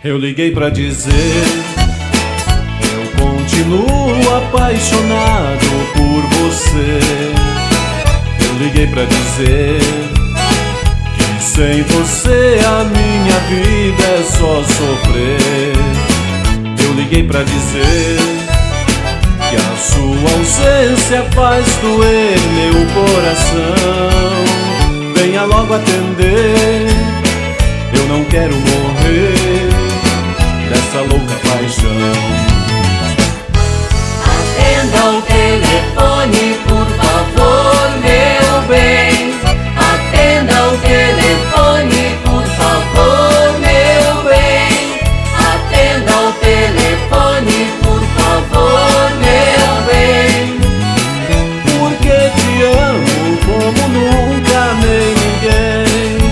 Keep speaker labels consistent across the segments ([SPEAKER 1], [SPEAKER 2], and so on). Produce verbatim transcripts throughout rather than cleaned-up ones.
[SPEAKER 1] Eu liguei pra dizer, eu continuo apaixonado por você. Eu liguei pra dizer que sem você a minha vida é só sofrer. Eu liguei pra dizer que a sua ausência faz doer meu coração. Venha logo atender, eu não quero morrer dessa louca paixão.
[SPEAKER 2] Atenda o telefone, por favor, meu bem. Atenda o telefone, por favor, meu bem. Atenda o telefone, por favor, meu bem.
[SPEAKER 1] Porque te amo como nunca nem ninguém.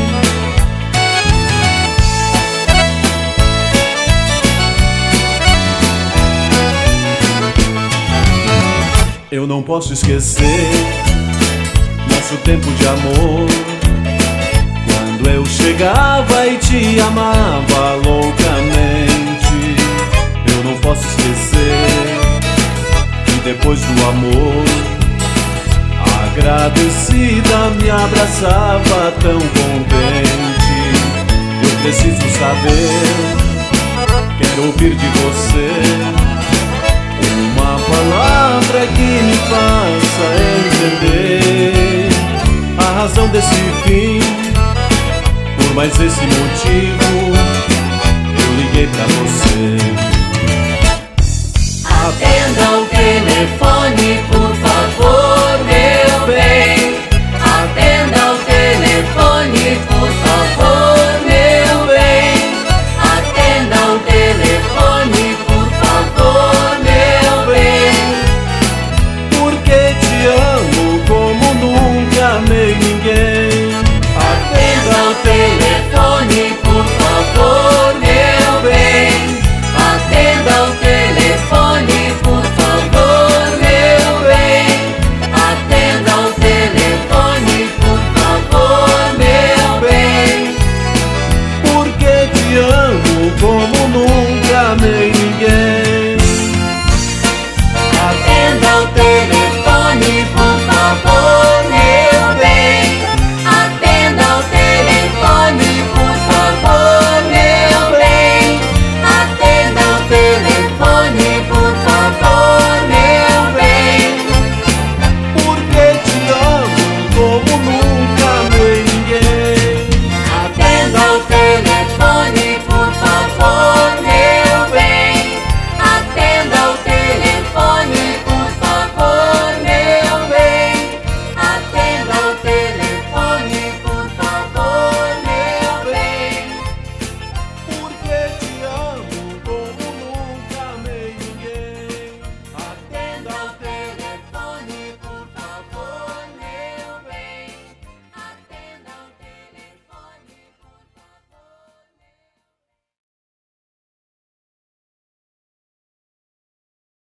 [SPEAKER 1] Eu não posso esquecer nosso tempo de amor, quando eu chegava e te amava loucamente. Eu não posso esquecer que depois do amor, agradecida, me abraçava tão contente. Eu preciso saber, quero ouvir de você uma palavra que me faça entender a razão desse fim. Por mais esse motivo, eu liguei pra você.
[SPEAKER 2] Atenda o telefone, por